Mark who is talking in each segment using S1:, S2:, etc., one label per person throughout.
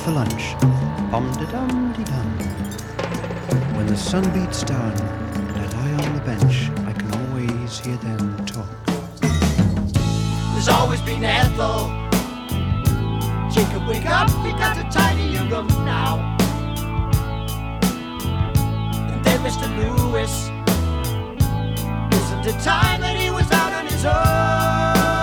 S1: for lunch. Bum-de-dum-de-dum. When the sun beats down and I lie on the bench, I can always hear them talk.
S2: There's always been Ethel. Jacob, wake up, we got to tidy your room now. And then Mr. Lewis, isn't it time that he was out on his own?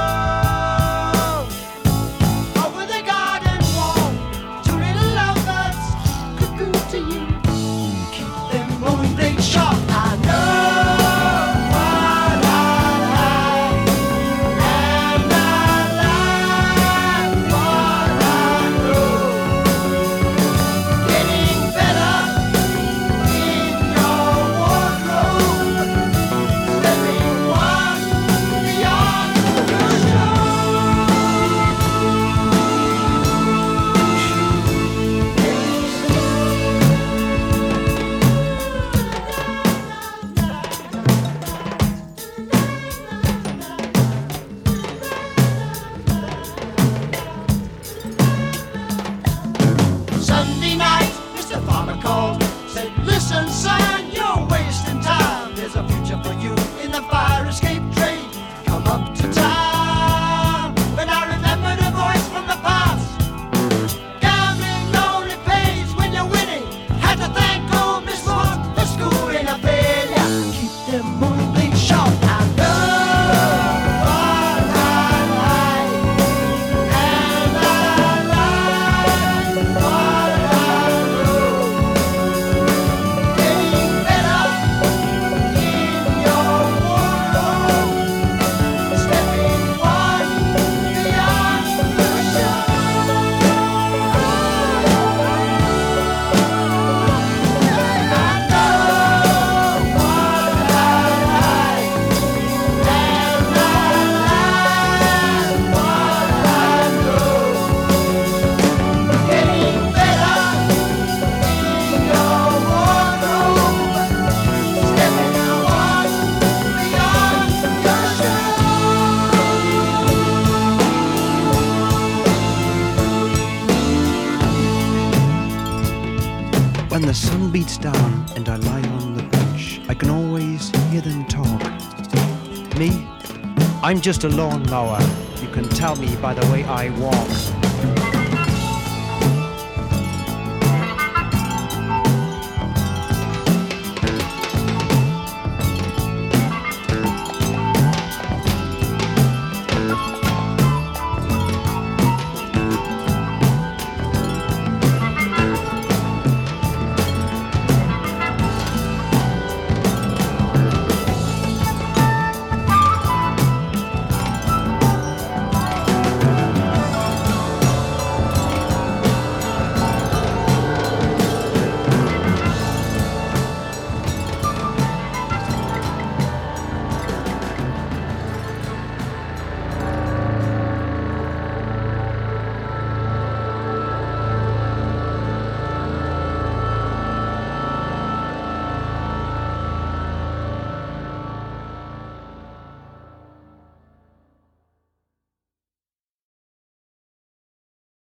S2: Over the garden wall, two little lovebirds cuckoo to you. Keep them moving things sharp. I know what I like, and I like what I know. Getting better in your wardrobe, stepping one beyond your show. Sunday night, Mr. Farmer called, said, listen son, you're wasting time. There's a future for you in the fire escape trade. Come up to town. But I remembered a voice from the past. Gambling only pays when you're winning. Had to thank old Miss Morse for schooling a failure. Keep them moving sharp. I know what I like, and I like what I know. Getting better in your wardrobe, stepping one beyond the show. I know what I like, and I like what I know. Getting better in your wardrobe, stepping one beyond your show.
S1: When the sun beats down and I lie on the bench, I can always hear them talk. Me? I'm just a lawnmower. You can tell me by the way I walk.